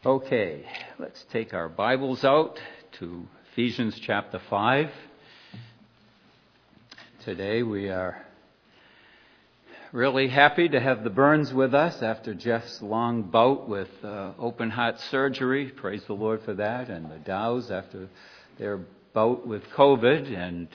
Okay, let's take our Bibles out to Ephesians chapter 5. Today we are really happy to have the Burns with us after Jeff's long bout with open heart surgery. Praise the Lord for that. And the Dows after their bout with COVID. And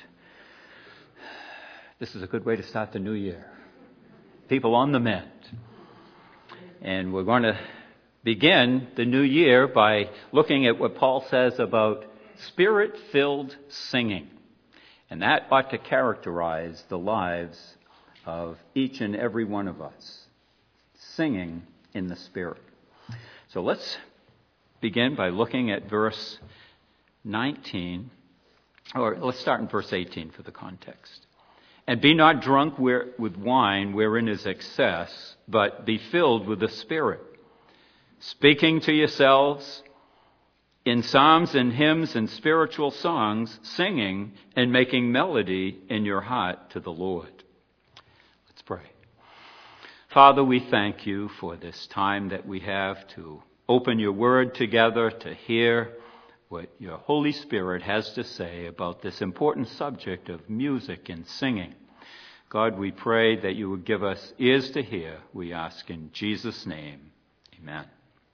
this is a good way to start the new year. People on the mend. And we're going to begin the new year by looking at what Paul says about Spirit-filled singing. And that ought to characterize the lives of each and every one of us. Singing in the Spirit. So let's begin by looking at verse 19. Or let's start in verse 18 for the context. And be not drunk with wine wherein is excess, but be filled with the Spirit, speaking to yourselves in psalms and hymns and spiritual songs, singing and making melody in your heart to the Lord. Let's pray. Father, we thank you for this time that we have to open your word together, to hear what your Holy Spirit has to say about this important subject of music and singing. God, we pray that you would give us ears to hear. We ask in Jesus' name. Amen.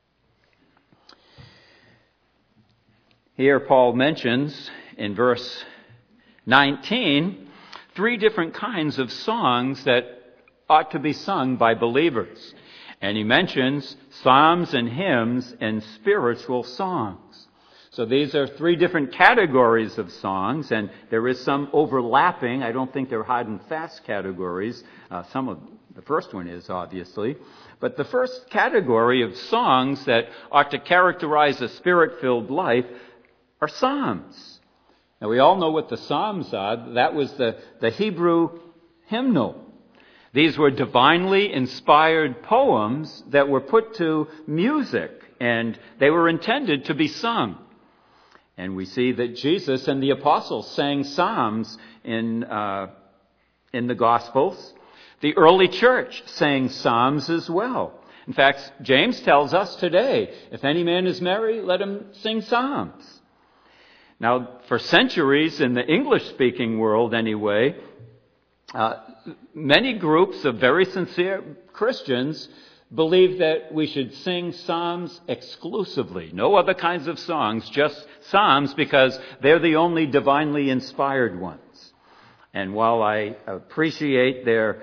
Here Paul mentions in verse 19 three different kinds of songs that ought to be sung by believers. And he mentions psalms and hymns and spiritual songs. So these are three different categories of songs, and there is some overlapping. I don't think they're hard and fast categories. The first one is, obviously. But the first category of songs that ought to characterize a spirit-filled life are psalms. Now, we all know what the psalms are. That was the Hebrew hymnal. These were divinely inspired poems that were put to music, and they were intended to be sung. And we see that Jesus and the apostles sang psalms in the Gospels. The early church sang psalms as well. In fact, James tells us today, if any man is merry, let him sing psalms. Now, for centuries in the English-speaking world anyway, many groups of very sincere Christians believe that we should sing psalms exclusively. No other kinds of songs, just psalms, because they're the only divinely inspired ones. And while I appreciate their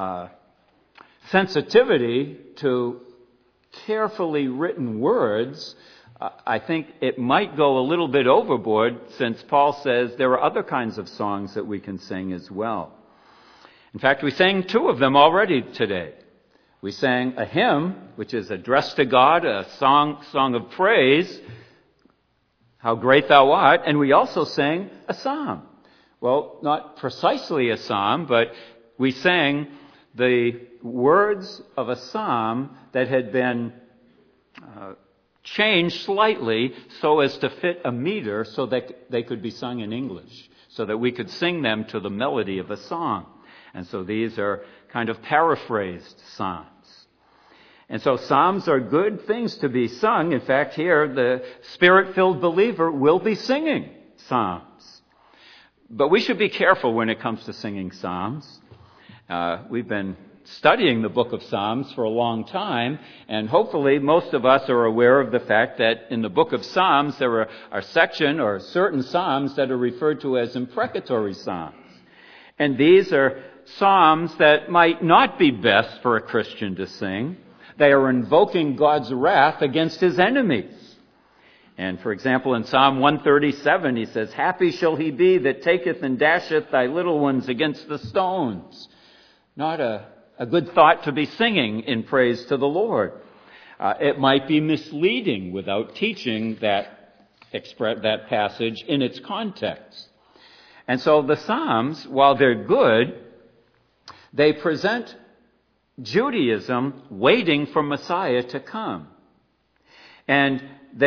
sensitivity to carefully written words, I think it might go a little bit overboard, since Paul says there are other kinds of songs that we can sing as well. In fact, we sang two of them already today. We sang a hymn, which is addressed to God, a song of praise, How Great Thou Art, and we also sang a psalm. Well, not precisely a psalm, but we sang the words of a psalm that had been changed slightly so as to fit a meter so that they could be sung in English, so that we could sing them to the melody of a song. And so these are kind of paraphrased psalms. And so psalms are good things to be sung. In fact, here the Spirit-filled believer will be singing psalms. But we should be careful when it comes to singing psalms. We've been studying the book of Psalms for a long time, and hopefully most of us are aware of the fact that in the book of Psalms there are section or certain psalms that are referred to as imprecatory psalms. And these are psalms that might not be best for a Christian to sing. They are invoking God's wrath against his enemies. And for example, in Psalm 137, he says, Happy shall he be that taketh and dasheth thy little ones against the stones. Not a good thought to be singing in praise to the Lord. It might be misleading without teaching that passage in its context. And so the Psalms, while they're good, they present Judaism waiting for Messiah to come. And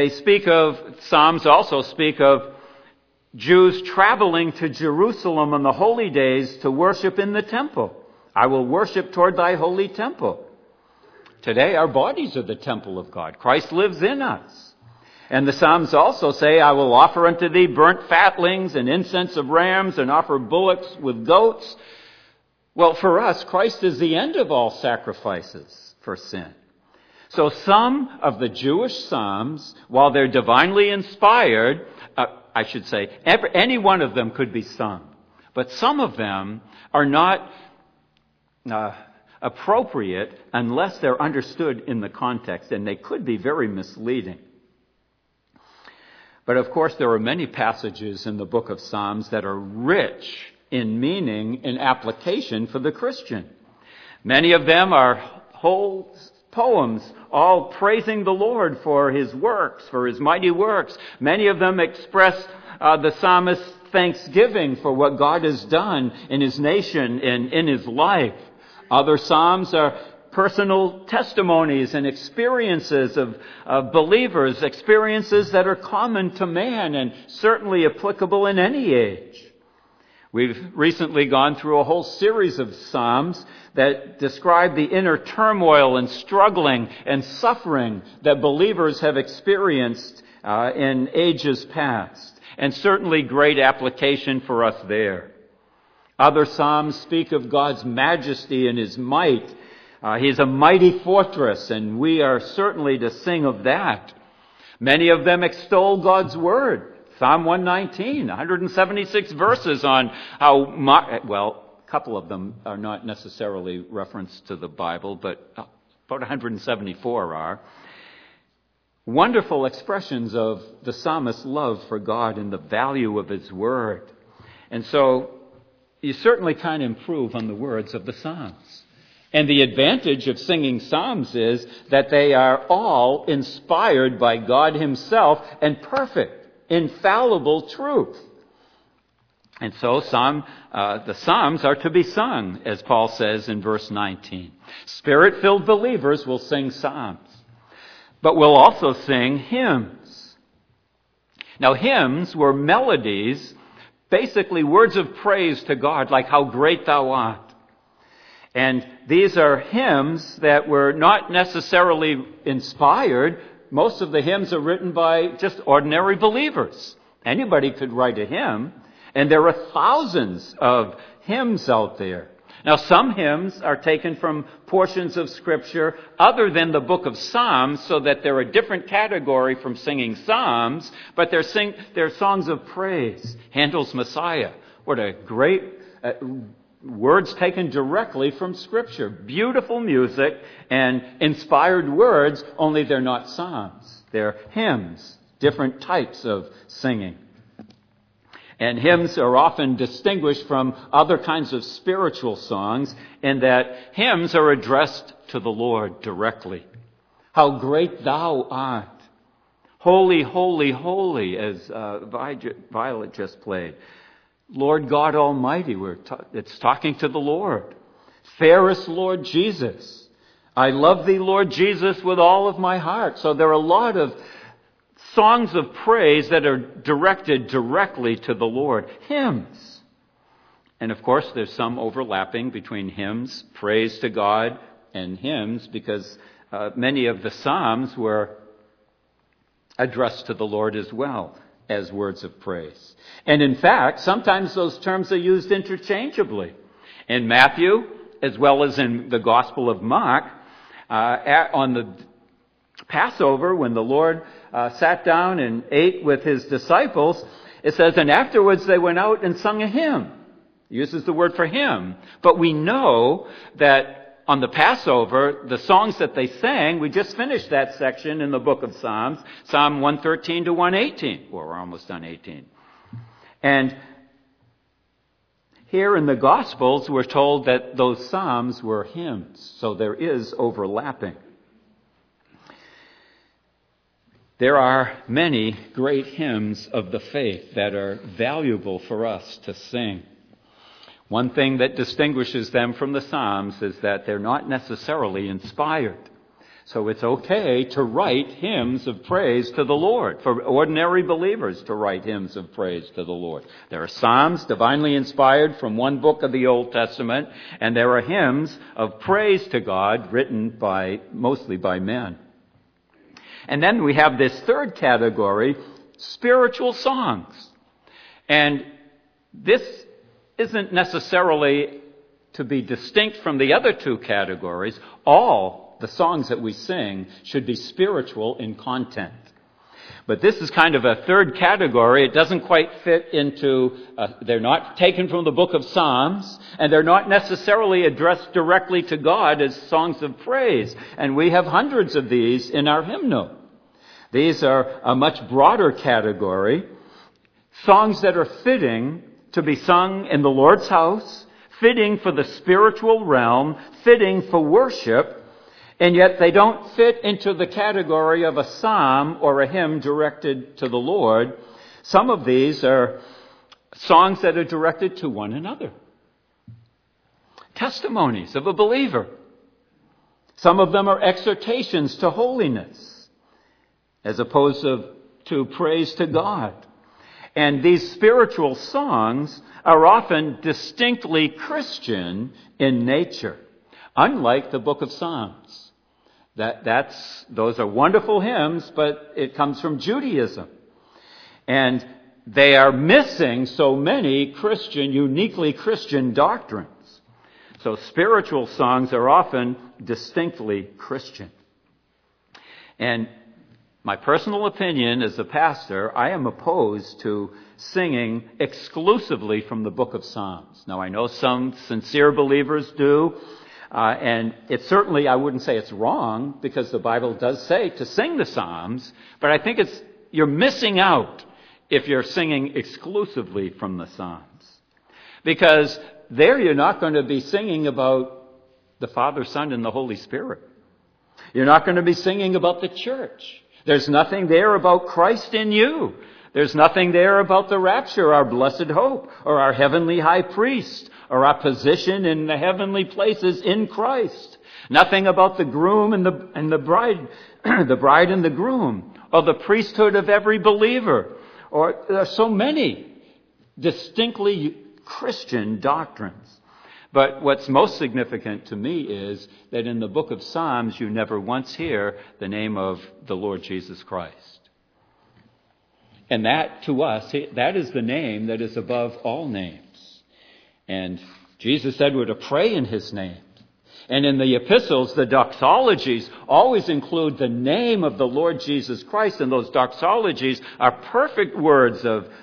Psalms also speak of Jews traveling to Jerusalem on the holy days to worship in the temple. I will worship toward thy holy temple. Today, our bodies are the temple of God. Christ lives in us. And the Psalms also say, I will offer unto thee burnt fatlings and incense of rams and offer bullocks with goats. Well, for us, Christ is the end of all sacrifices for sin. So some of the Jewish Psalms, while they're divinely inspired, any one of them could be sung. But some of them are not appropriate unless they're understood in the context, and they could be very misleading. But of course, there are many passages in the book of Psalms that are rich in meaning and application for the Christian. Many of them are whole poems, all praising the Lord for His works, for His mighty works. Many of them express the psalmist's thanksgiving for what God has done in his nation and in his life. Other psalms are personal testimonies and experiences of believers, experiences that are common to man and certainly applicable in any age. We've recently gone through a whole series of psalms that describe the inner turmoil and struggling and suffering that believers have experienced in ages past, and certainly great application for us there. Other psalms speak of God's majesty and His might. He is a mighty fortress, and we are certainly to sing of that. Many of them extol God's word. Psalm 119, 176 verses on how, a couple of them are not necessarily referenced to the Bible, but about 174 are. Wonderful expressions of the psalmist's love for God and the value of His word. And so you certainly can't improve on the words of the Psalms. And the advantage of singing psalms is that they are all inspired by God Himself and perfect, infallible truth. And so the Psalms are to be sung, as Paul says in verse 19. Spirit-filled believers will sing psalms, but will also sing hymns. Now, hymns were melodies, basically words of praise to God, like how great thou art. And these are hymns that were not necessarily inspired. Most of the hymns are written by just ordinary believers. Anybody could write a hymn, and there are thousands of hymns out there. Now, some hymns are taken from portions of Scripture other than the book of Psalms, so that they're a different category from singing psalms, but they're songs of praise. Handel's Messiah. What a great words taken directly from Scripture. Beautiful music and inspired words, only they're not psalms. They're hymns, different types of singing. And hymns are often distinguished from other kinds of spiritual songs in that hymns are addressed to the Lord directly. How great thou art. Holy, holy, holy, as Violet just played. Lord God Almighty, it's talking to the Lord. Fairest Lord Jesus. I love thee, Lord Jesus, with all of my heart. So there are a lot of songs of praise that are directed directly to the Lord. Hymns. And of course, there's some overlapping between hymns, praise to God, and hymns, because many of the Psalms were addressed to the Lord as well as words of praise. And in fact, sometimes those terms are used interchangeably. In Matthew, as well as in the Gospel of Mark, on the Passover, when the Lord sat down and ate with His disciples, it says, and afterwards they went out and sung a hymn. It uses the word for hymn. But we know that on the Passover, the songs that they sang, we just finished that section in the book of Psalms, Psalm 113 to 118. Well, we're almost done 18. And here in the Gospels, we're told that those Psalms were hymns. So there is overlapping. There are many great hymns of the faith that are valuable for us to sing. One thing that distinguishes them from the Psalms is that they're not necessarily inspired. So it's okay to write hymns of praise to the Lord, for ordinary believers to write hymns of praise to the Lord. There are psalms divinely inspired from one book of the Old Testament, and there are hymns of praise to God written mostly by men. And then we have this third category, spiritual songs. And this isn't necessarily to be distinct from the other two categories. All the songs that we sing should be spiritual in content. But this is kind of a third category. It doesn't quite fit into, they're not taken from the book of Psalms, and they're not necessarily addressed directly to God as songs of praise. And we have hundreds of these in our hymnal. These are a much broader category. Songs that are fitting to be sung in the Lord's house, fitting for the spiritual realm, fitting for worship, and yet they don't fit into the category of a psalm or a hymn directed to the Lord. Some of these are songs that are directed to one another. Testimonies of a believer. Some of them are exhortations to holiness, as opposed to praise to God. And these spiritual songs are often distinctly Christian in nature, unlike the book of Psalms. Those are wonderful hymns, but it comes from Judaism. And they are missing so many uniquely Christian doctrines. So spiritual songs are often distinctly Christian. And my personal opinion as a pastor, I am opposed to singing exclusively from the book of Psalms. Now, I know some sincere believers do. And it's certainly, I wouldn't say it's wrong, because the Bible does say to sing the Psalms, but I think you're missing out if you're singing exclusively from the Psalms. Because there you're not going to be singing about the Father, Son, and the Holy Spirit. You're not going to be singing about the church. There's nothing there about Christ in you. There's nothing there about the rapture, our blessed hope, or our heavenly high priest, or our position in the heavenly places in Christ. Nothing about the groom and the bride, the bride and the groom, or the priesthood of every believer. Or there are so many distinctly Christian doctrines. But what's most significant to me is that in the book of Psalms, you never once hear the name of the Lord Jesus Christ. And that, to us, that is the name that is above all names. And Jesus said we're to pray in his name. And in the epistles, the doxologies always include the name of the Lord Jesus Christ. And those doxologies are perfect words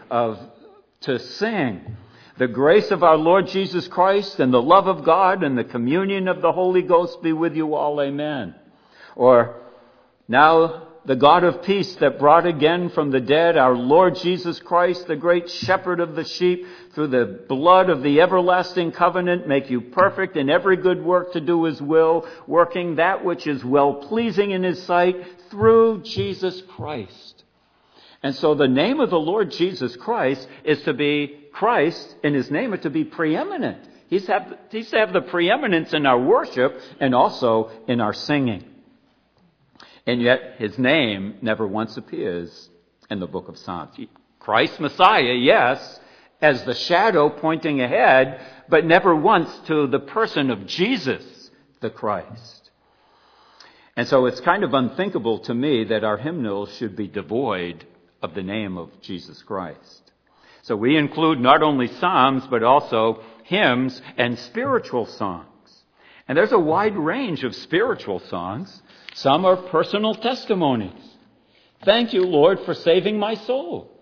to sing. The grace of our Lord Jesus Christ and the love of God and the communion of the Holy Ghost be with you all. Amen. Or, now the God of peace that brought again from the dead our Lord Jesus Christ, the great shepherd of the sheep, through the blood of the everlasting covenant, make you perfect in every good work to do his will, working that which is well-pleasing in his sight through Jesus Christ. And so the name of the Lord Jesus Christ is to be, Christ in his name, to be preeminent. He's to have the preeminence in our worship and also in our singing. And yet his name never once appears in the book of Psalms. Christ Messiah, yes, as the shadow pointing ahead, but never once to the person of Jesus, the Christ. And so it's kind of unthinkable to me that our hymnals should be devoid of the name of Jesus Christ. So we include not only psalms, but also hymns and spiritual songs. And there's a wide range of spiritual songs. Some are personal testimonies. Thank you, Lord, for saving my soul.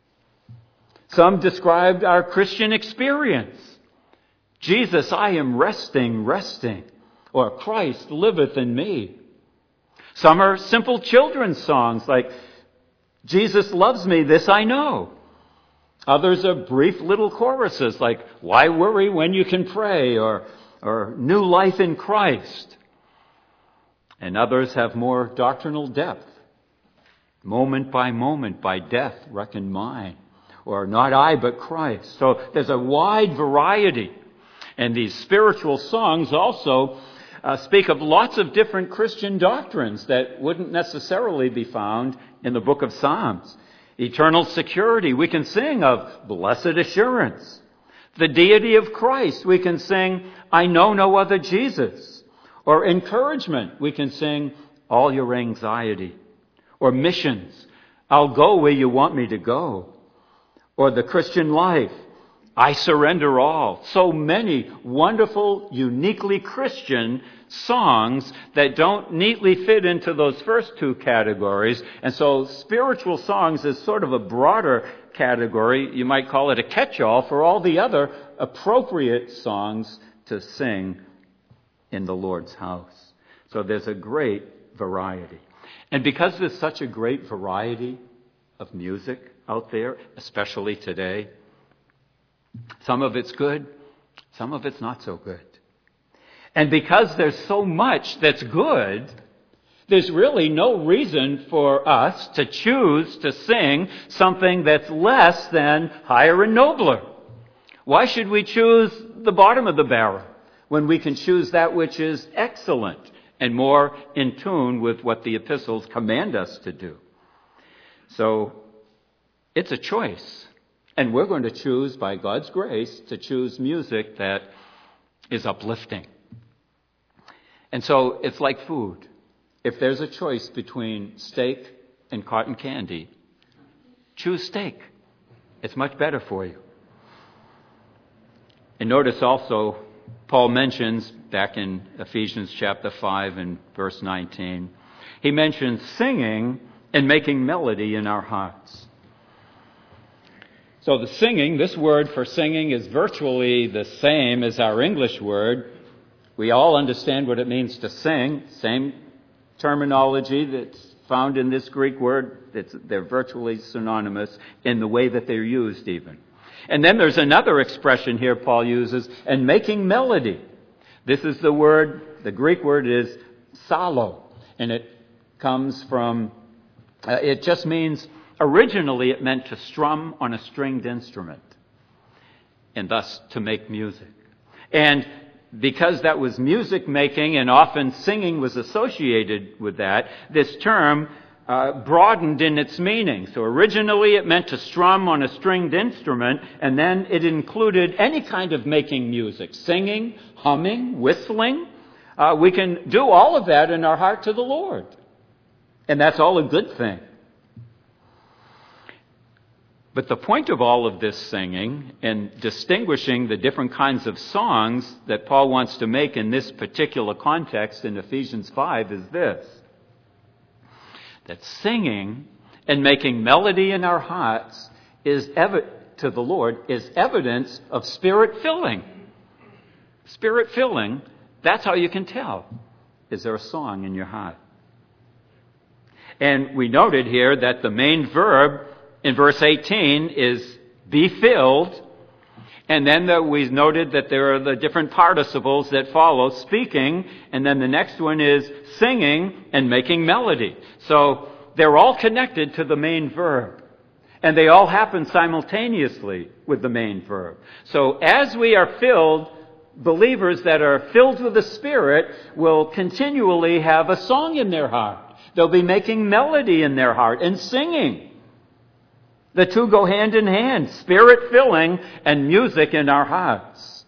Some described our Christian experience. Jesus, I am resting. Or Christ liveth in me. Some are simple children's songs like, Jesus loves me, this I know. Others are brief little choruses like, why worry when you can pray? Or new life in Christ. And others have more doctrinal depth. Moment by death reckon mine. Or not I, but Christ. So there's a wide variety. And these spiritual songs also speak of lots of different Christian doctrines that wouldn't necessarily be found in the book of Psalms. Eternal security, we can sing of blessed assurance. The deity of Christ, we can sing, I know no other Jesus. Or encouragement, we can sing, all your anxiety. Or missions, I'll go where you want me to go. Or the Christian life, I surrender all. So many wonderful, uniquely Christian songs that don't neatly fit into those first two categories. And so spiritual songs is sort of a broader category. You might call it a catch-all for all the other appropriate songs to sing in the Lord's house. So there's a great variety. And because there's such a great variety of music out there, especially today, some of it's good, some of it's not so good. And because there's so much that's good, there's really no reason for us to choose to sing something that's less than higher and nobler. Why should we choose the bottom of the barrel when we can choose that which is excellent and more in tune with what the epistles command us to do? So it's a choice. And we're going to choose, by God's grace, to choose music that is uplifting. And so it's like food. If there's a choice between steak and cotton candy, choose steak. It's much better for you. And notice also, Paul mentions back in Ephesians chapter 5 and verse 19, he mentions singing and making melody in our hearts. So the singing, this word for singing is virtually the same as our English word. We all understand what it means to sing. Same terminology that's found in this Greek word. They're virtually synonymous in the way that they're used even. And then there's another expression here Paul uses, and making melody. This is the word, the Greek word is psallo. And it comes from, it just means, originally it meant to strum on a stringed instrument. And thus to make music. And because that was music making and often singing was associated with that, this term broadened in its meaning. So originally it meant to strum on a stringed instrument, and then it included any kind of making music, singing, humming, whistling. We can do all of that in our heart to the Lord. And that's all a good thing. But the point of all of this singing and distinguishing the different kinds of songs that Paul wants to make in this particular context in Ephesians 5 is this: that singing and making melody in our hearts to the Lord is evidence of spirit filling. Spirit filling, that's how you can tell. Is there a song in your heart? And we noted here that the main verb in verse 18 is be filled. And then we noted that there are the different participles that follow, speaking. And then the next one is singing and making melody. So they're all connected to the main verb. And they all happen simultaneously with the main verb. So as we are filled, believers that are filled with the Spirit will continually have a song in their heart. They'll be making melody in their heart and singing. The two go hand in hand, spirit filling and music in our hearts.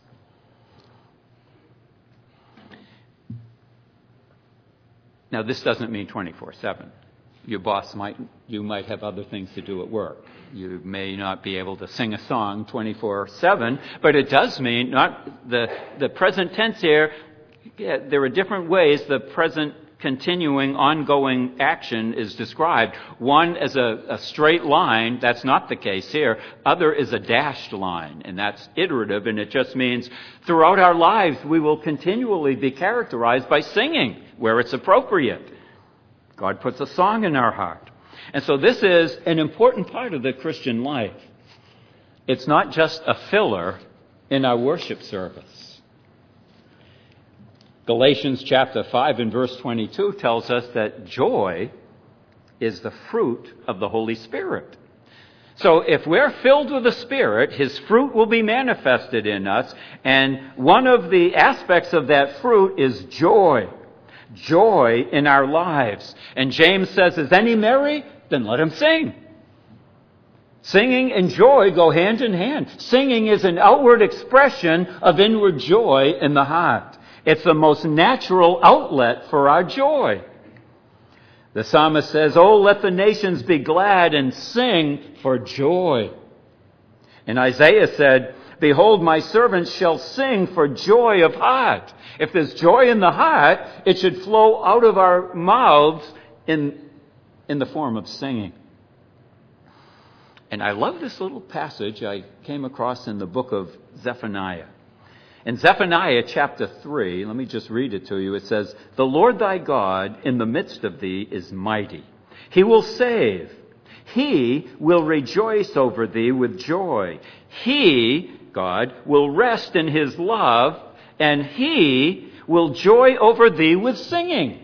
Now, this doesn't mean 24/7. Your boss you might have other things to do at work. You may not be able to sing a song 24/7, but it does mean not the present tense here. There are different ways the present continuing, ongoing action is described. One as a straight line, that's not the case here. Other is a dashed line, and that's iterative, and it just means throughout our lives we will continually be characterized by singing where it's appropriate. God puts a song in our heart. And so this is an important part of the Christian life. It's not just a filler in our worship service. Galatians chapter 5 and verse 22 tells us that joy is the fruit of the Holy Spirit. So if we're filled with the Spirit, His fruit will be manifested in us, and one of the aspects of that fruit is joy. Joy in our lives. And James says, is any merry? Then let him sing. Singing and joy go hand in hand. Singing is an outward expression of inward joy in the heart. It's the most natural outlet for our joy. The psalmist says, oh, let the nations be glad and sing for joy. And Isaiah said, behold, my servants shall sing for joy of heart. If there's joy in the heart, it should flow out of our mouths in the form of singing. And I love this little passage I came across in the book of Zephaniah. In Zephaniah chapter 3, let me just read it to you. It says, the Lord thy God in the midst of thee is mighty. He will save. He will rejoice over thee with joy. He, God, will rest in His love, and He will joy over thee with singing.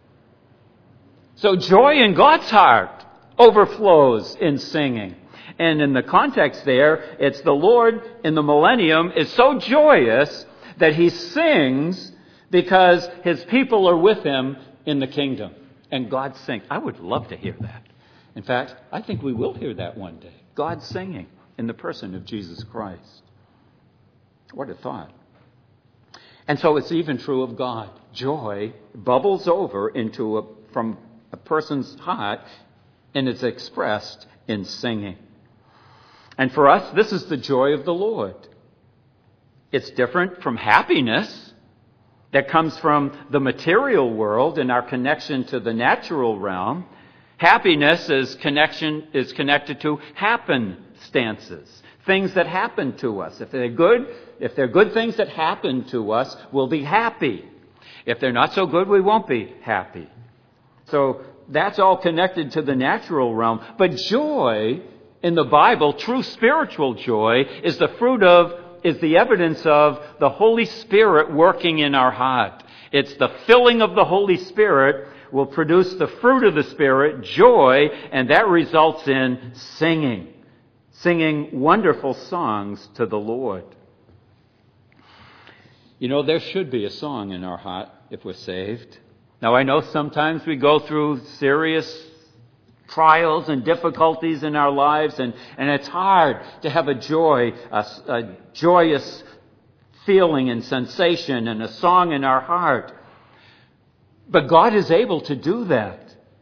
So joy in God's heart overflows in singing. And in the context there, it's the Lord in the millennium is so joyous that He sings because His people are with Him in the kingdom. And God sings. I would love to hear that. In fact, I think we will hear that one day. God singing in the person of Jesus Christ. What a thought. And so it's even true of God. Joy bubbles over from a person's heart, and it's expressed in singing. And for us, this is the joy of the Lord. It's different from happiness that comes from the material world and our connection to the natural realm. Happiness is connected to happenstances, things that happen to us. If they're good things that happen to us, we'll be happy. If they're not so good, we won't be happy. So that's all connected to the natural realm. But joy in the Bible, true spiritual joy, is the evidence of the Holy Spirit working in our heart. It's the filling of the Holy Spirit will produce the fruit of the Spirit, joy, and that results in singing wonderful songs to the Lord. You know, there should be a song in our heart if we're saved. Now, I know sometimes we go through serious trials and difficulties in our lives, and it's hard to have a joyous feeling and sensation and a song in our heart. But God is able to do that.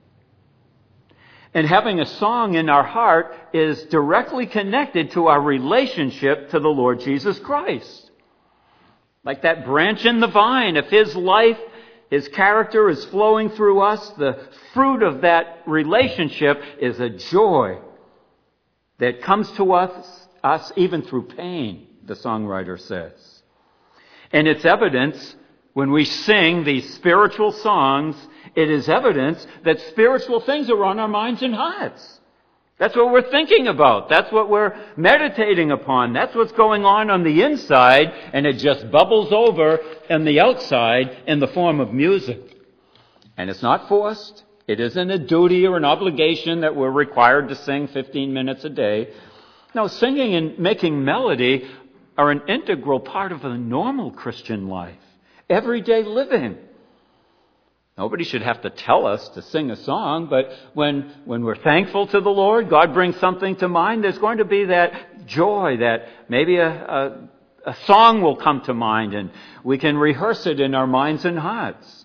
And having a song in our heart is directly connected to our relationship to the Lord Jesus Christ. Like that branch in the vine, if His life, His character is flowing through us, the fruit of that relationship is a joy that comes to us even through pain, the songwriter says. And it's evidence when we sing these spiritual songs, it is evidence that spiritual things are on our minds and hearts. That's what we're thinking about. That's what we're meditating upon. That's what's going on the inside, and it just bubbles over on the outside in the form of music. And it's not forced. It isn't a duty or an obligation that we're required to sing 15 minutes a day. No, singing and making melody are an integral part of a normal Christian life. Everyday living. Nobody should have to tell us to sing a song, but when we're thankful to the Lord, God brings something to mind, there's going to be that joy that maybe a song will come to mind and we can rehearse it in our minds and hearts.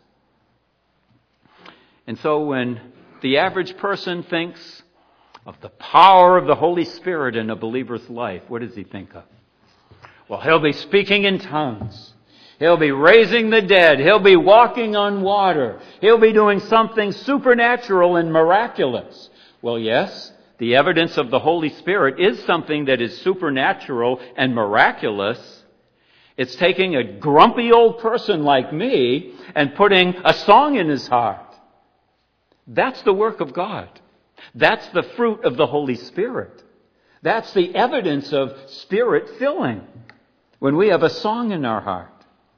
And so when the average person thinks of the power of the Holy Spirit in a believer's life, what does he think of? Well, he'll be speaking in tongues. He'll be raising the dead. He'll be walking on water. He'll be doing something supernatural and miraculous. Well, yes, the evidence of the Holy Spirit is something that is supernatural and miraculous. It's taking a grumpy old person like me and putting a song in his heart. That's the work of God. That's the fruit of the Holy Spirit. That's the evidence of Spirit filling when we have a song in our heart.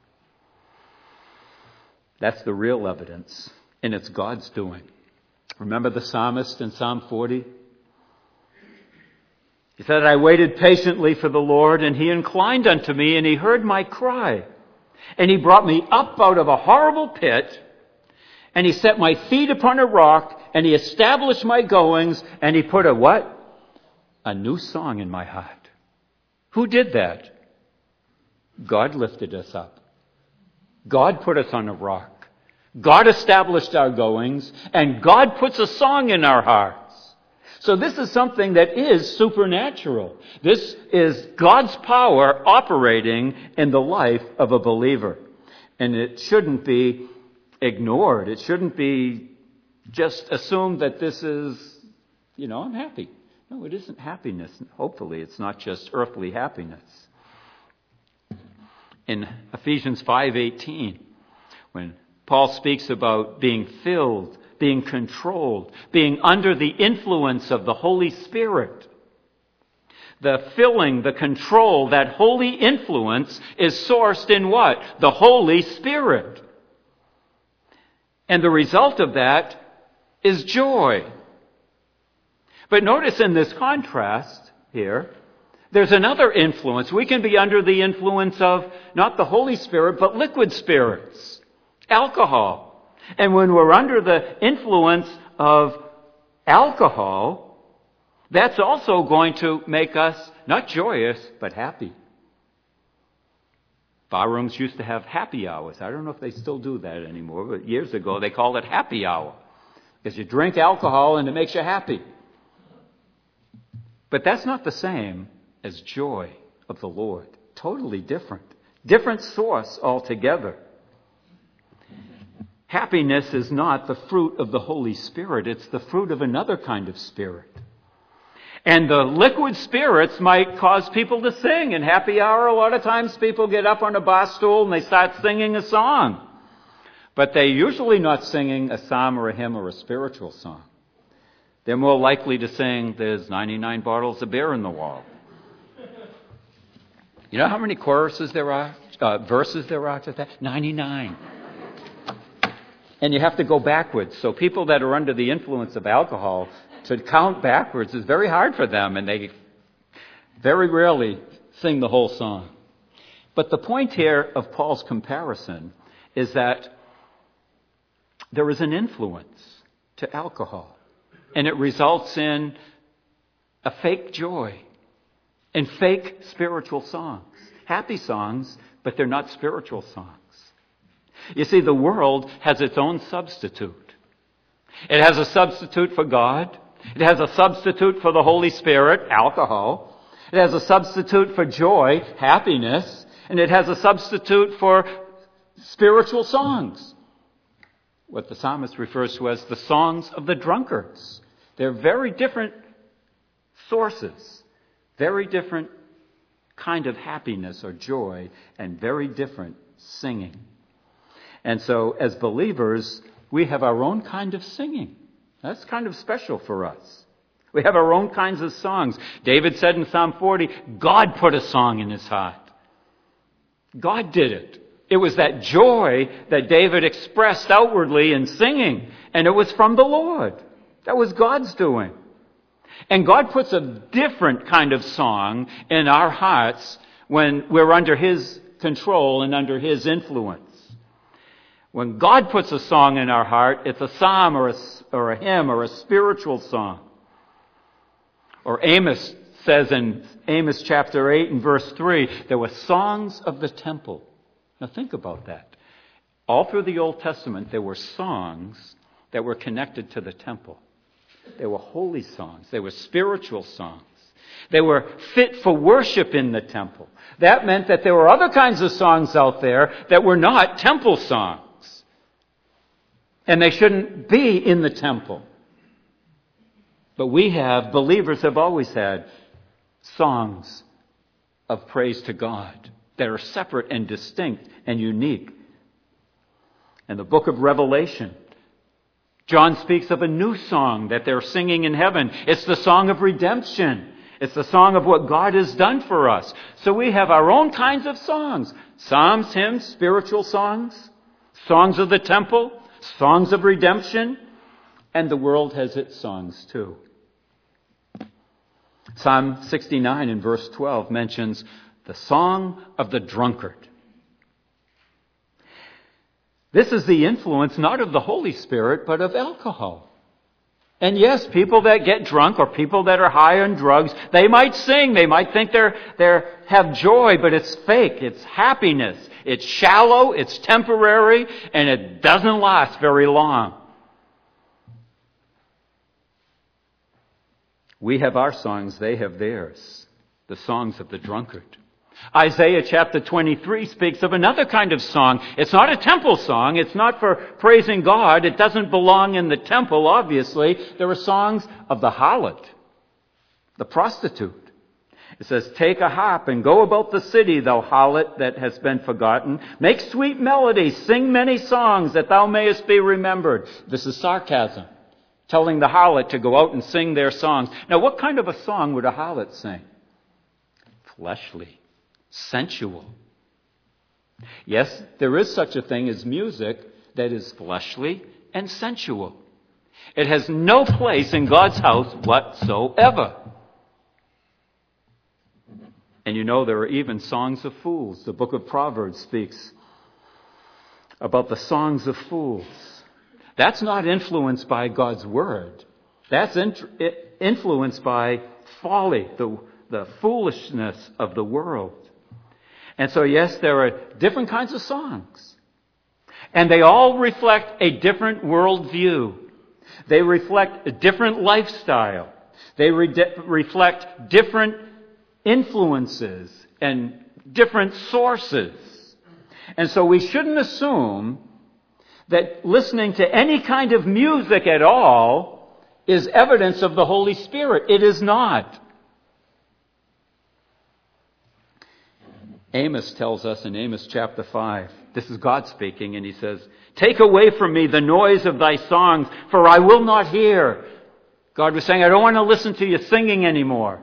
That's the real evidence, and it's God's doing. Remember the psalmist in Psalm 40? He said, I waited patiently for the Lord, and he inclined unto me, and he heard my cry. And he brought me up out of a horrible pit, and he set my feet upon a rock, and he established my goings, and he put a what? A new song in my heart. Who did that? God lifted us up. God put us on a rock. God established our goings, and God puts a song in our hearts. So this is something that is supernatural. This is God's power operating in the life of a believer. And it shouldn't be ignored. It shouldn't be just assumed that this is, I'm happy. No, it isn't happiness. Hopefully, it's not just earthly happiness. In Ephesians 5:18, when Paul speaks about being filled, being controlled, being under the influence of the Holy Spirit. The filling, the control, that holy influence is sourced in what? The Holy Spirit. And the result of that is joy. But notice in this contrast here, there's another influence. We can be under the influence of not the Holy Spirit, but liquid spirits, alcohol. And when we're under the influence of alcohol, that's also going to make us not joyous, but happy. Barrooms used to have happy hours. I don't know if they still do that anymore, but years ago they called it happy hour. Because you drink alcohol and it makes you happy. But that's not the same as joy of the Lord. Totally different. Different source altogether. Happiness is not the fruit of the Holy Spirit. It's the fruit of another kind of spirit. And the liquid spirits might cause people to sing. In happy hour, a lot of times people get up on a bar stool and they start singing a song. But they're usually not singing a psalm or a hymn or a spiritual song. They're more likely to sing, there's 99 bottles of beer in the wall. You know how many choruses there are, verses there are to that? 99. And you have to go backwards. So people that are under the influence of alcohol, to count backwards is very hard for them, and they very rarely sing the whole song. But the point here of Paul's comparison is that there is an influence to alcohol, and it results in a fake joy and fake spiritual songs. Happy songs, but they're not spiritual songs. You see, the world has its own substitute. It has a substitute for God. It has a substitute for the Holy Spirit, alcohol. It has a substitute for joy, happiness. And it has a substitute for spiritual songs. What the psalmist refers to as the songs of the drunkards. They're very different sources, very different kind of happiness or joy, and very different singing. And so, as believers, we have our own kind of singing. That's kind of special for us. We have our own kinds of songs. David said in Psalm 40, God put a song in his heart. God did it. It was that joy that David expressed outwardly in singing, and it was from the Lord. That was God's doing. And God puts a different kind of song in our hearts when we're under his control and under his influence. When God puts a song in our heart, it's a psalm or a hymn or a spiritual song. Or Amos says in Amos chapter 8 and verse 3, there were songs of the temple. Now think about that. All through the Old Testament, there were songs that were connected to the temple. They were holy songs. They were spiritual songs. They were fit for worship in the temple. That meant that there were other kinds of songs out there that were not temple songs. And they shouldn't be in the temple. But believers have always had songs of praise to God that are separate and distinct and unique. In the book of Revelation, John speaks of a new song that they're singing in heaven. It's the song of redemption. It's the song of what God has done for us. So we have our own kinds of songs. Psalms, hymns, spiritual songs, songs of the temple, songs of redemption, and the world has its songs too. Psalm 69 in verse 12 mentions the song of the drunkard. This is the influence not of the Holy Spirit, but of alcohol. And yes, people that get drunk or people that are high on drugs, they might sing, they might think they have joy, but it's fake, it's happiness. It's shallow, it's temporary, and it doesn't last very long. We have our songs, they have theirs. The songs of the drunkard. Isaiah chapter 23 speaks of another kind of song. It's not a temple song. It's not for praising God. It doesn't belong in the temple, obviously. There are songs of the harlot, the prostitute. It says, take a harp and go about the city, thou harlot that has been forgotten. Make sweet melodies, sing many songs that thou mayest be remembered. This is sarcasm, telling the harlot to go out and sing their songs. Now, what kind of a song would a harlot sing? Fleshly. Sensual. Yes, there is such a thing as music that is fleshly and sensual. It has no place in God's house whatsoever. And you know, there are even songs of fools. The book of Proverbs speaks about the songs of fools. That's not influenced by God's word. That's influenced by folly, the foolishness of the world. And so, yes, there are different kinds of songs. And they all reflect a different worldview. They reflect a different lifestyle. They reflect different influences and different sources. And so we shouldn't assume that listening to any kind of music at all is evidence of the Holy Spirit. It is not. Amos tells us in Amos chapter 5, this is God speaking, and he says, take away from me the noise of thy songs, for I will not hear. God was saying, I don't want to listen to you singing anymore.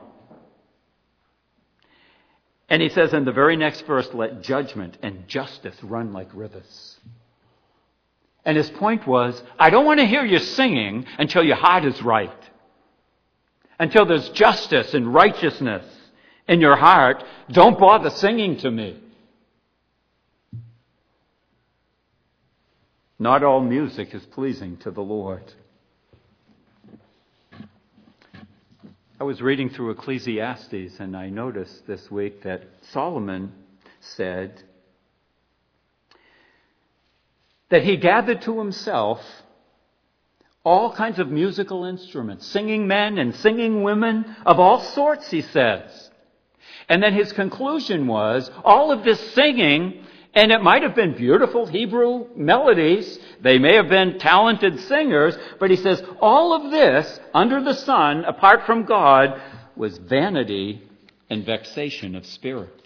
And he says in the very next verse, let judgment and justice run like rivers. And his point was, I don't want to hear you singing until your heart is right. Until there's justice and righteousness in your heart, don't bother singing to me. Not all music is pleasing to the Lord. I was reading through Ecclesiastes, and I noticed this week that Solomon said that he gathered to himself all kinds of musical instruments, singing men and singing women of all sorts, he says. And then his conclusion was, all of this singing, and it might have been beautiful Hebrew melodies, they may have been talented singers, but he says, all of this, under the sun, apart from God, was vanity and vexation of spirit.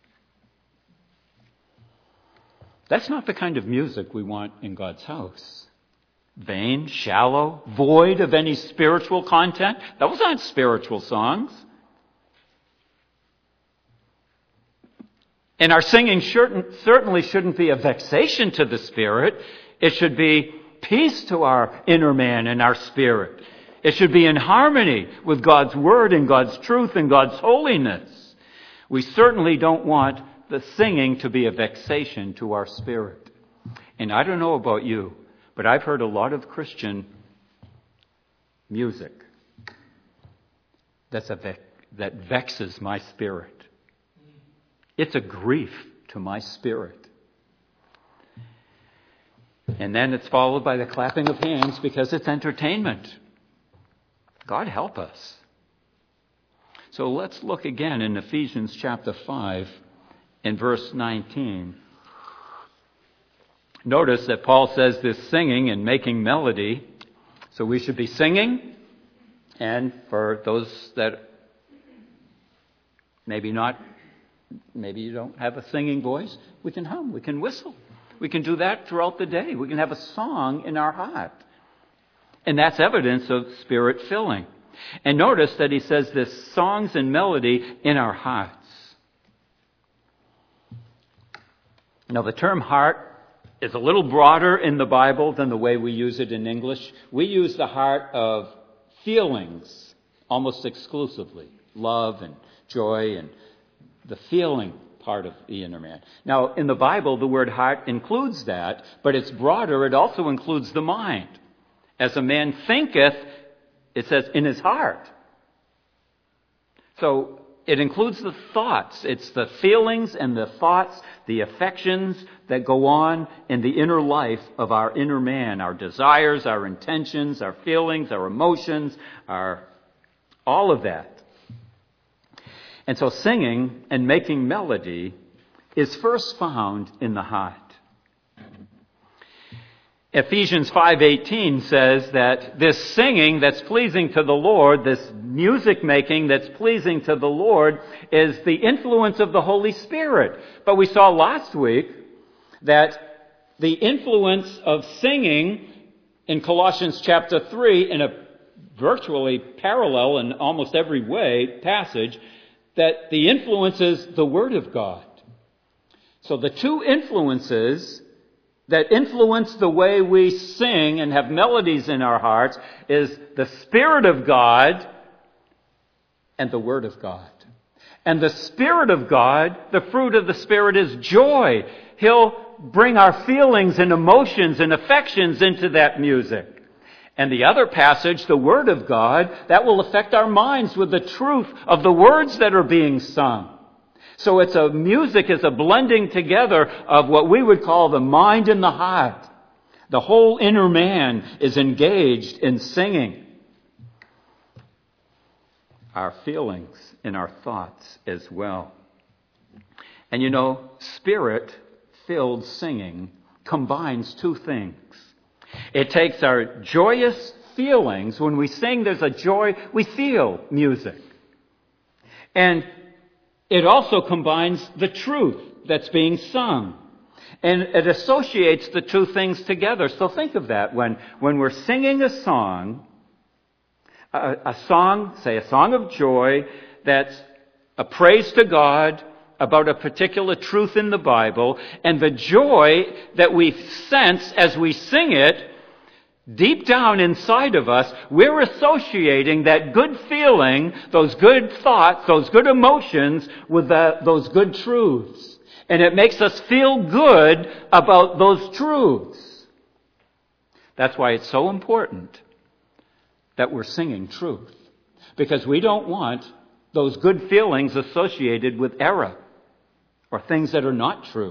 That's not the kind of music we want in God's house. Vain, shallow, void of any spiritual content. Those aren't spiritual songs. And our singing certainly shouldn't be a vexation to the Spirit. It should be peace to our inner man and our spirit. It should be in harmony with God's Word and God's truth and God's holiness. We certainly don't want the singing to be a vexation to our spirit. And I don't know about you, but I've heard a lot of Christian music that vexes my spirit. It's a grief to my spirit. And then it's followed by the clapping of hands because it's entertainment. God help us. So let's look again in Ephesians chapter 5 and verse 19. Notice that Paul says this singing and making melody. So we should be singing. And for those that maybe you don't have a singing voice, we can hum, we can whistle. We can do that throughout the day. We can have a song in our heart. And that's evidence of spirit filling. And notice that he says this songs and melody in our hearts. Now the term heart is a little broader in the Bible than the way we use it in English. We use the heart of feelings almost exclusively. love and joy and the feeling part of the inner man. Now, in the Bible, the word heart includes that, but it's broader. It also includes the mind. As a man thinketh, it says, in his heart. So it includes the thoughts. It's the feelings and the thoughts, the affections that go on in the inner life of our inner man, our desires, our intentions, our feelings, our emotions, all of that. And so singing and making melody is first found in the heart. Ephesians 5:18 says that this singing that's pleasing to the Lord, this music making that's pleasing to the Lord, is the influence of the Holy Spirit. But we saw last week that the influence of singing in Colossians chapter 3, in a virtually parallel in almost every way passage, that the influence is the Word of God. So the two influences that influence the way we sing and have melodies in our hearts is the Spirit of God and the Word of God. And the Spirit of God, the fruit of the Spirit is joy. He'll bring our feelings and emotions and affections into that music. And the other passage, the Word of God, that will affect our minds with the truth of the words that are being sung. So music is a blending together of what we would call the mind and the heart. The whole inner man is engaged in singing. Our feelings and our thoughts as well. And Spirit-filled singing combines two things. It takes our joyous feelings. When we sing, there's a joy. We feel music. And it also combines the truth that's being sung. And it associates the two things together. So think of that. When we're singing a song, say a song of joy, that's a praise to God about a particular truth in the Bible, and the joy that we sense as we sing it, deep down inside of us, we're associating that good feeling, those good thoughts, those good emotions with those good truths. And it makes us feel good about those truths. That's why it's so important that we're singing truth. Because we don't want those good feelings associated with error or things that are not true.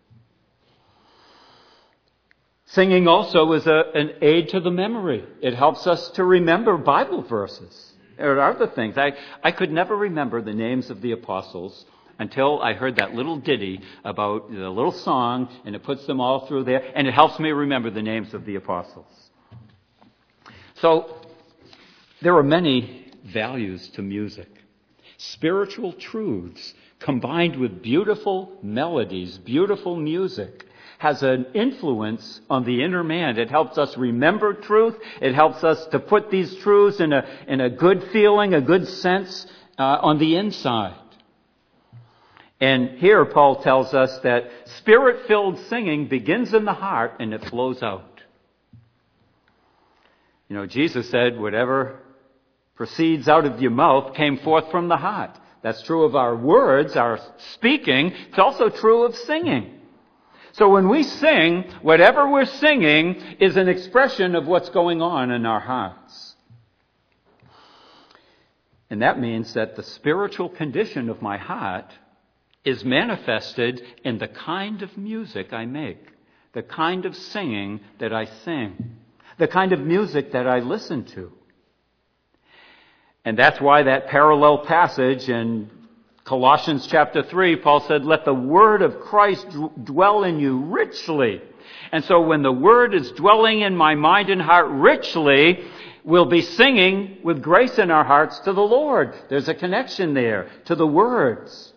Singing also is an aid to the memory. It helps us to remember Bible verses. There are other things. I could never remember the names of the apostles until I heard that little ditty about the little song, and it puts them all through there, and it helps me remember the names of the apostles. So, there are many values to music. Spiritual truths combined with beautiful melodies, beautiful music, has an influence on the inner man. It helps us remember truth. It helps us to put these truths in a good feeling, a good sense on the inside. And here Paul tells us that Spirit-filled singing begins in the heart and it flows out. Jesus said, whatever proceeds out of your mouth came forth from the heart. That's true of our words, our speaking. It's also true of singing. So when we sing, whatever we're singing is an expression of what's going on in our hearts. And that means that the spiritual condition of my heart is manifested in the kind of music I make, the kind of singing that I sing, the kind of music that I listen to. And that's why that parallel passage in Colossians chapter 3, Paul said, let the word of Christ dwell in you richly. And so when the word is dwelling in my mind and heart richly, we'll be singing with grace in our hearts to the Lord. There's a connection there to the words.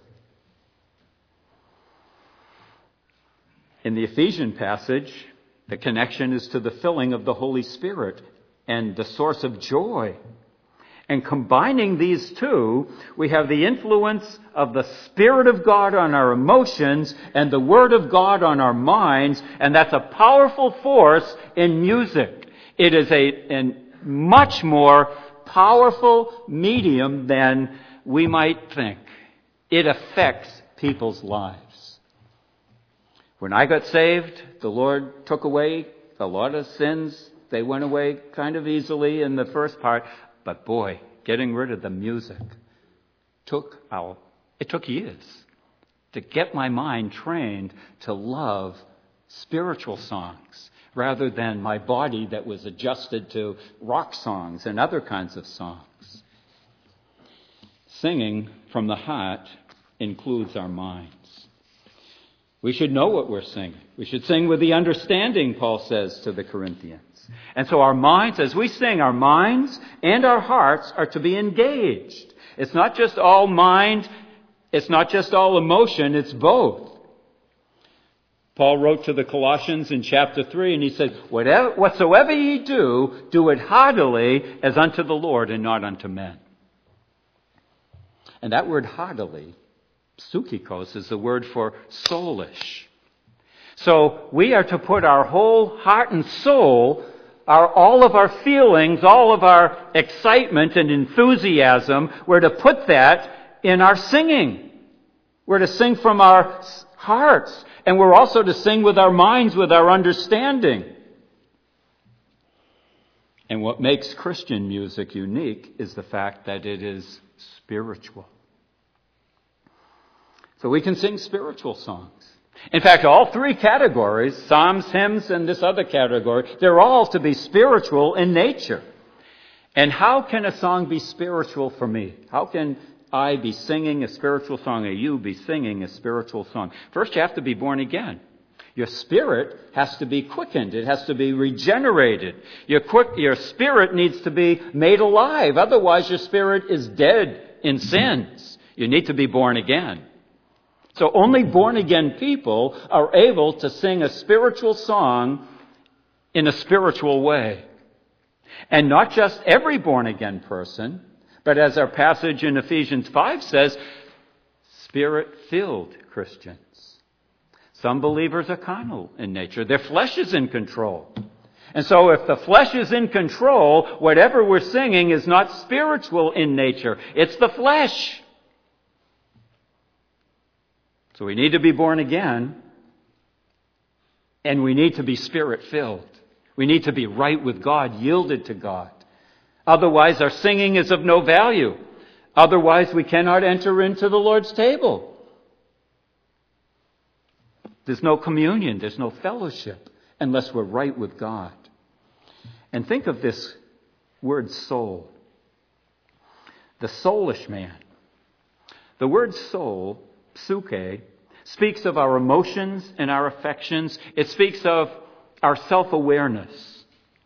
In the Ephesian passage, the connection is to the filling of the Holy Spirit and the source of joy. And combining these two, we have the influence of the Spirit of God on our emotions and the Word of God on our minds, and that's a powerful force in music. It is a much more powerful medium than we might think. It affects people's lives. When I got saved, the Lord took away a lot of sins. They went away kind of easily in the first part. But boy, getting rid of the music took years to get my mind trained to love spiritual songs rather than my body that was adjusted to rock songs and other kinds of songs. Singing from the heart includes our minds. We should know what we're singing. We should sing with the understanding, Paul says to the Corinthians. And so our minds, as we sing, our minds and our hearts are to be engaged. It's not just all mind, it's not just all emotion, it's both. Paul wrote to the Colossians in chapter 3, and he said, whatsoever ye do, do it heartily as unto the Lord and not unto men. And that word heartily, psuchikos, is the word for soulish. So we are to put our whole heart and soul, all of our feelings, all of our excitement and enthusiasm, we're to put that in our singing. We're to sing from our hearts. And we're also to sing with our minds, with our understanding. And what makes Christian music unique is the fact that it is spiritual. So we can sing spiritual songs. In fact, all three categories, psalms, hymns, and this other category, they're all to be spiritual in nature. And how can a song be spiritual for me? How can I be singing a spiritual song, or you be singing a spiritual song? First, you have to be born again. Your spirit has to be quickened. It has to be regenerated. Your spirit needs to be made alive. Otherwise, your spirit is dead in sins. You need to be born again. So only born-again people are able to sing a spiritual song in a spiritual way. And not just every born-again person, but as our passage in Ephesians 5 says, Spirit-filled Christians. Some believers are carnal in nature. Their flesh is in control. And so if the flesh is in control, whatever we're singing is not spiritual in nature. It's the flesh. So we need to be born again, and we need to be Spirit-filled. We need to be right with God, yielded to God. Otherwise, our singing is of no value. Otherwise, we cannot enter into the Lord's table. There's no communion, there's no fellowship, unless we're right with God. And think of this word soul. The soulish man. The word soul, psuche, speaks of our emotions and our affections. It speaks of our self-awareness.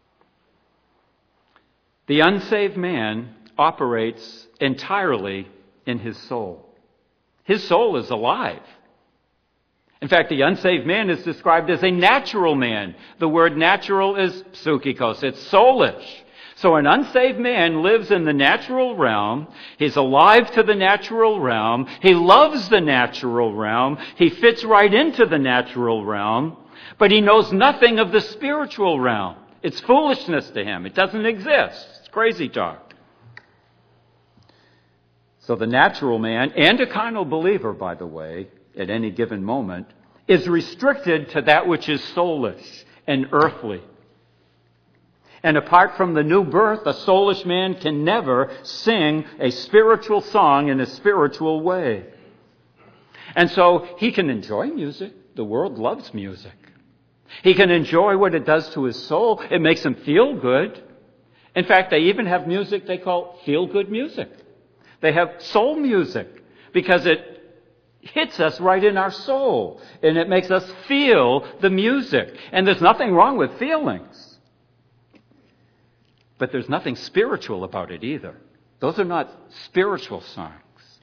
The unsaved man operates entirely in his soul. His soul is alive. In fact, the unsaved man is described as a natural man. The word natural is psuchikos. It's soulish. So an unsaved man lives in the natural realm. He's alive to the natural realm. He loves the natural realm. He fits right into the natural realm. But he knows nothing of the spiritual realm. It's foolishness to him. It doesn't exist. It's crazy talk. So the natural man, and a carnal believer, by the way, at any given moment, is restricted to that which is soulish and earthly. And apart from the new birth, a soulish man can never sing a spiritual song in a spiritual way. And so he can enjoy music. The world loves music. He can enjoy what it does to his soul. It makes him feel good. In fact, they even have music they call feel-good music. They have soul music because it hits us right in our soul and it makes us feel the music. And there's nothing wrong with feelings. But there's nothing spiritual about it either. Those are not spiritual songs.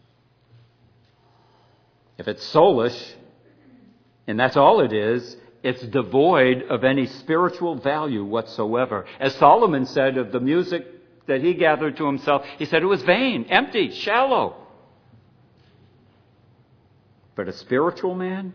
If it's soulish, and that's all it is, it's devoid of any spiritual value whatsoever. As Solomon said of the music that he gathered to himself, he said it was vain, empty, shallow. But a spiritual man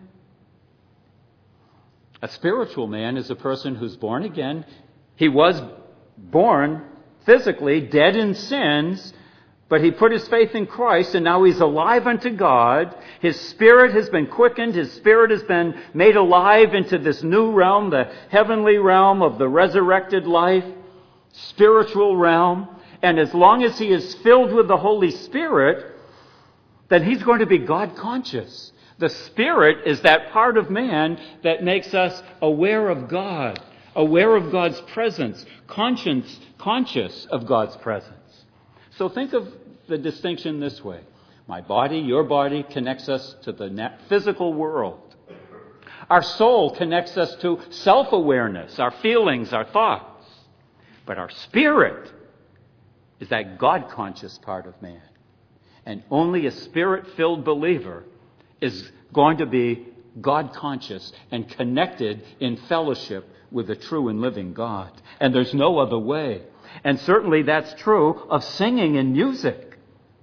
is a person who's born again. He was born physically dead in sins, But he put his faith in Christ, and now he's alive unto God. His spirit has been quickened. His spirit has been made alive into this new realm, the heavenly realm of the resurrected life, spiritual realm. And as long as he is filled with the Holy Spirit, then he's going to be God conscious. The Spirit is that part of man that makes us aware of God, aware of God's presence, conscious of God's presence. So think of the distinction this way. My body, your body, connects us to the physical world. Our soul connects us to self-awareness, our feelings, our thoughts. But our spirit is that God-conscious part of man. And only a spirit-filled believer is going to be God-conscious and connected in fellowship with the true and living God. And there's no other way. And certainly that's true of singing and music.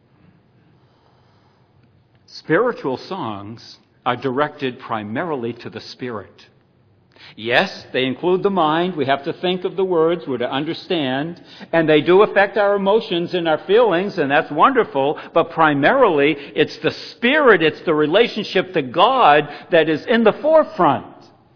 Spiritual songs are directed primarily to the spirit. Yes, they include the mind. We have to think of the words. We're to understand. And they do affect our emotions and our feelings, and that's wonderful. But primarily, it's the spirit, it's the relationship to God that is in the forefront.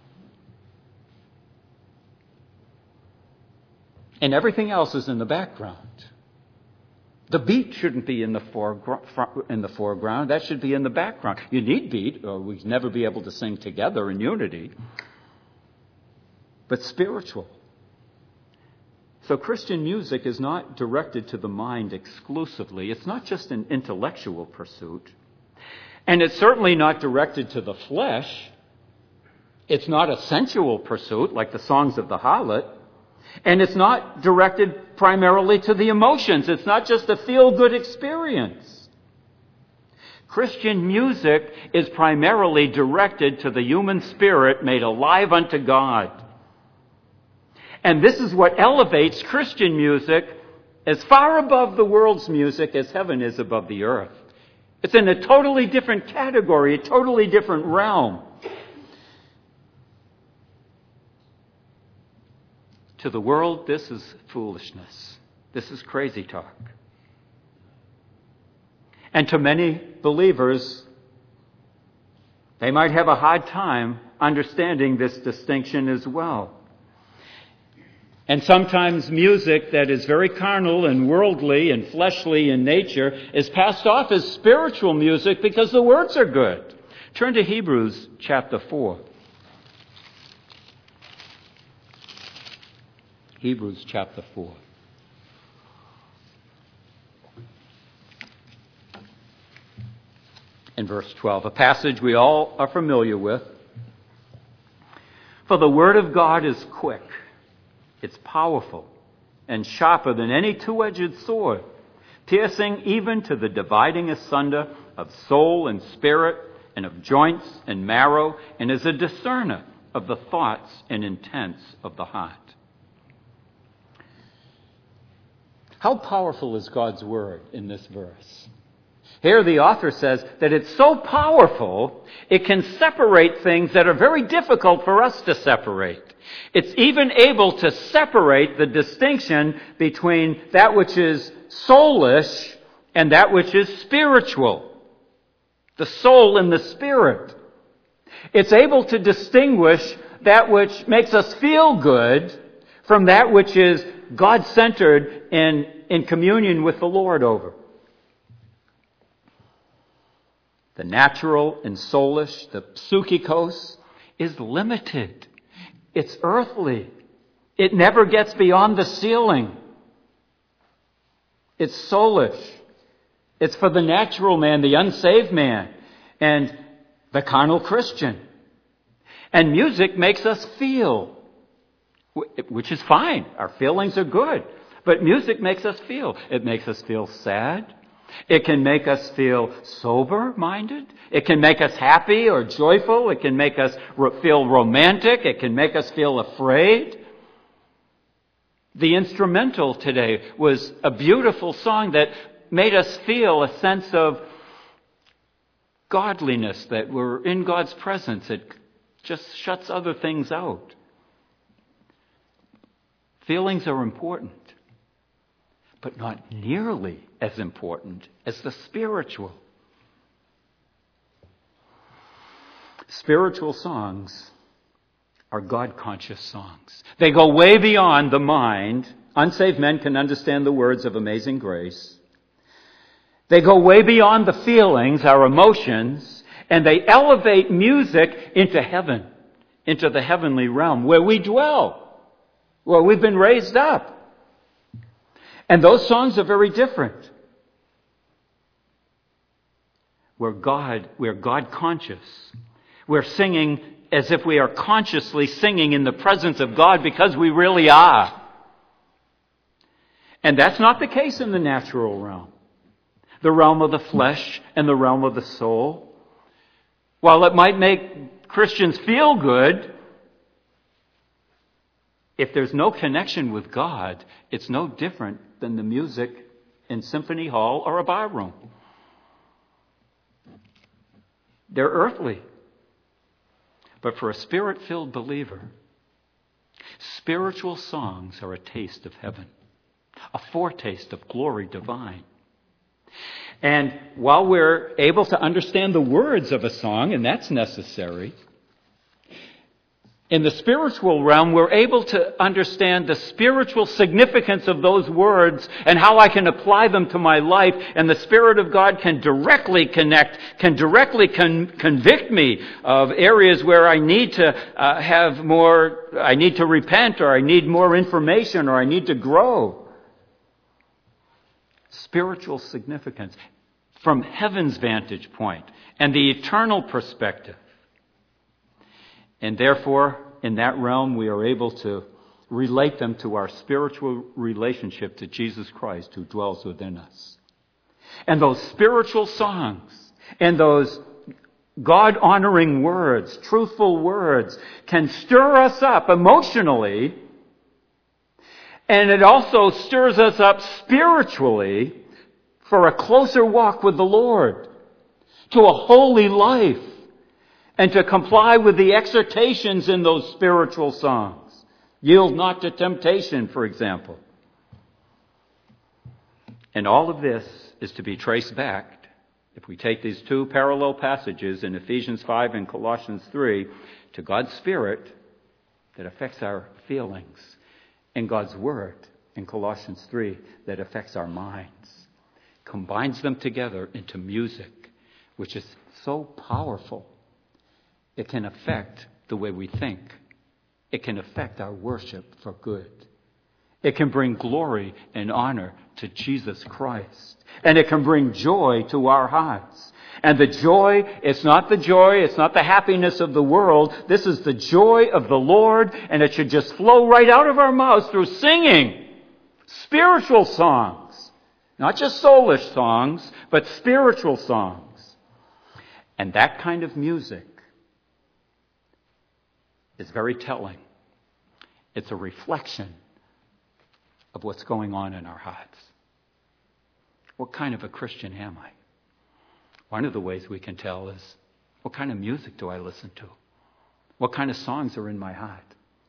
And everything else is in the background. The beat shouldn't be in the foreground. That should be in the background. You need beat, or we'd never be able to sing together in unity. But spiritual. So Christian music is not directed to the mind exclusively. It's not just an intellectual pursuit. And it's certainly not directed to the flesh. It's not a sensual pursuit like the songs of the harlot. And it's not directed primarily to the emotions. It's not just a feel-good experience. Christian music is primarily directed to the human spirit made alive unto God. And this is what elevates Christian music as far above the world's music as heaven is above the earth. It's in a totally different category, a totally different realm. To the world, this is foolishness. This is crazy talk. And to many believers, they might have a hard time understanding this distinction as well. And sometimes music that is very carnal and worldly and fleshly in nature is passed off as spiritual music because the words are good. Turn to Hebrews chapter 4. Hebrews chapter 4. In verse 12, a passage we all are familiar with. For the word of God is quick, it's powerful, and sharper than any two-edged sword, piercing even to the dividing asunder of soul and spirit, and of joints and marrow, and is a discerner of the thoughts and intents of the heart. How powerful is God's word in this verse? Here the author says that it's so powerful, it can separate things that are very difficult for us to separate. It's even able to separate the distinction between that which is soulish and that which is spiritual. The soul and the spirit. It's able to distinguish that which makes us feel good from that which is God-centered and in communion with the Lord over. The natural and soulish, the psychikos, is limited. It's earthly. It never gets beyond the ceiling. It's soulish. It's for the natural man, the unsaved man, and the carnal Christian. And music makes us feel, which is fine. Our feelings are good. But music makes us feel. It makes us feel sad. It can make us feel sober-minded. It can make us happy or joyful. It can make us feel romantic. It can make us feel afraid. The instrumental today was a beautiful song that made us feel a sense of godliness, that we're in God's presence. It just shuts other things out. Feelings are important. but not nearly as important as the spiritual. Spiritual songs are God-conscious songs. They go way beyond the mind. Unsaved men can understand the words of Amazing Grace. They go way beyond the feelings, our emotions, and they elevate music into heaven, into the heavenly realm where we dwell, where we've been raised up. And those songs are very different. We're God conscious. We're singing as if we are consciously singing in the presence of God because we really are. And that's not the case in the natural realm. The realm of the flesh and the realm of the soul. While it might make Christians feel good, if there's no connection with God, it's no different than the music in Symphony Hall or a bar room. They're earthly. But for a Spirit-filled believer, spiritual songs are a taste of heaven, a foretaste of glory divine. And while we're able to understand the words of a song, and that's necessary, in the spiritual realm, we're able to understand the spiritual significance of those words and how I can apply them to my life. And the Spirit of God can directly connect, can directly convict me of areas where I need to I need to repent, or I need more information, or I need to grow. Spiritual significance from heaven's vantage point and the eternal perspective. And therefore, in that realm, we are able to relate them to our spiritual relationship to Jesus Christ who dwells within us. And those spiritual songs and those God-honoring words, truthful words, can stir us up emotionally, and it also stirs us up spiritually for a closer walk with the Lord, to a holy life, and to comply with the exhortations in those spiritual songs. Yield not to temptation, for example. And all of this is to be traced back, if we take these two parallel passages in Ephesians 5 and Colossians 3, to God's Spirit that affects our feelings, and God's Word in Colossians 3 that affects our minds. Combines them together into music, which is so powerful. It can affect the way we think. It can affect our worship for good. It can bring glory and honor to Jesus Christ. And it can bring joy to our hearts. And the joy, it's not the happiness of the world. This is the joy of the Lord, and it should just flow right out of our mouths through singing spiritual songs. Not just soulish songs, but spiritual songs. And that kind of music is very telling. It's a reflection of what's going on in our hearts. What kind of a Christian am I? One of the ways we can tell is, what kind of music do I listen to? What kind of songs are in my heart?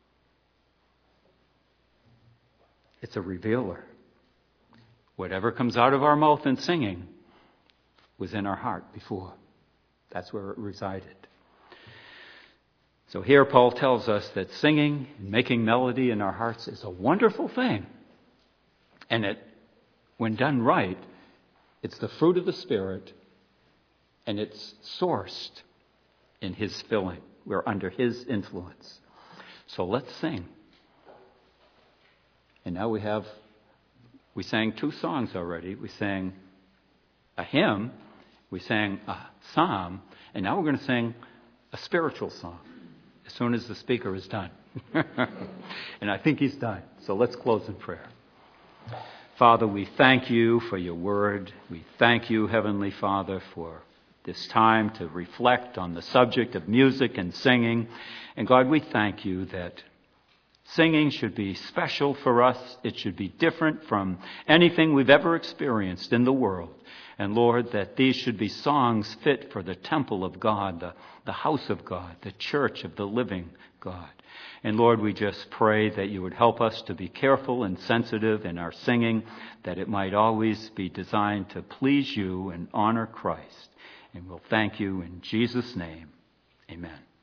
It's a revealer. Whatever comes out of our mouth in singing was in our heart before. That's where it resided. So here Paul tells us that singing and making melody in our hearts is a wonderful thing. And when done right, it's the fruit of the Spirit, and it's sourced in His filling. We're under His influence. So let's sing. And now we sang 2 songs already. We sang a hymn, we sang a psalm, and now we're going to sing a spiritual song as soon as the speaker is done. And I think he's done. So let's close in prayer. Father, we thank you for your word. We thank you, Heavenly Father, for this time to reflect on the subject of music and singing. And God, we thank you that Singing should be special for us. It should be different from anything we've ever experienced in the world. And Lord, that these should be songs fit for the temple of God, the house of God, the church of the living God. And Lord, we just pray that you would help us to be careful and sensitive in our singing, that it might always be designed to please you and honor Christ. And we'll thank you in Jesus' name. Amen.